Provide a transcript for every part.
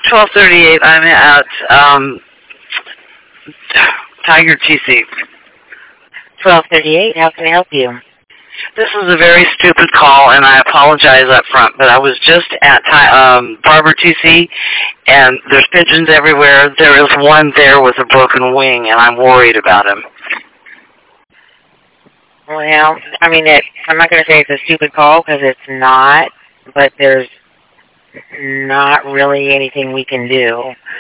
1238. I'm at Tiger TC. 1238. How can I help you? This is a very stupid call, and I apologize up front, but I was just at Barber TC, and there's pigeons everywhere. There is one there with a broken wing, and I'm worried about him. Well, I mean, I'm not going to say it's a stupid call because it's not, but there's not really anything we can do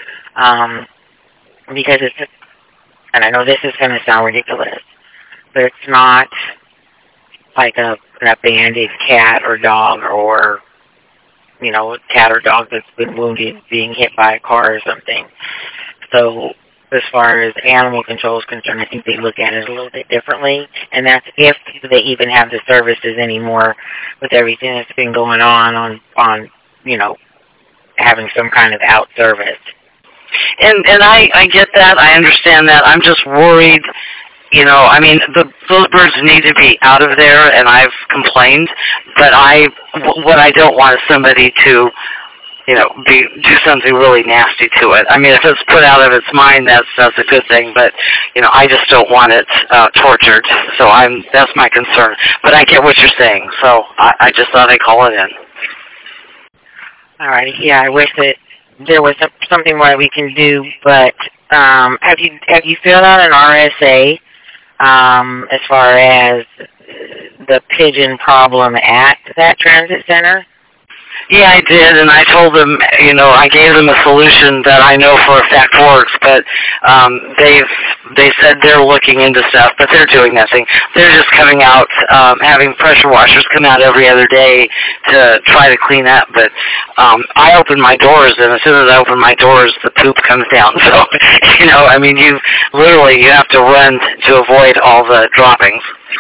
because it's, and I know this is going to sound ridiculous, but it's not like an abandoned cat or dog or, you know, a cat or dog that's been wounded being hit by a car or something. So as far as animal control is concerned, I think they look at it a little bit differently, and that's if they even have the services anymore with everything that's been going on, you know, having some kind of out service. And I get that. I understand that. I'm just worried. You know, I mean, those birds need to be out of there, and I've complained. But what I don't want is somebody to, you know, do something really nasty to it. I mean, if it's put out of its mind, that's a good thing. But you know, I just don't want it tortured. So that's my concern. But I get what you're saying. So I just thought I'd call it in. All right. Yeah, I wish that there was something more we can do. But have you filled out an RSA? As far as the pigeon problem at that transit center? Yeah, I did, and I told them, you know, I gave them a solution that I know for a fact works, but they said they're looking into stuff, but they're doing nothing. They're just coming out, having pressure washers come out every other day to try to clean up, but I open my doors, and as soon as I open my doors, the poop comes down. So, you know, I mean, you have to run to avoid all the droppings.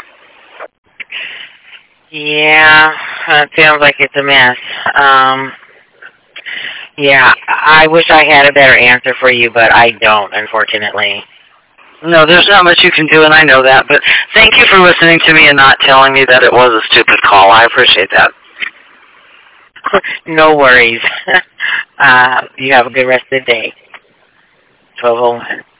Yeah, it sounds like it's a mess. Yeah, I wish I had a better answer for you, but I don't, unfortunately. No, there's not much you can do, and I know that. But thank you for listening to me and not telling me that it was a stupid call. I appreciate that. No worries. You have a good rest of the day. 12:01.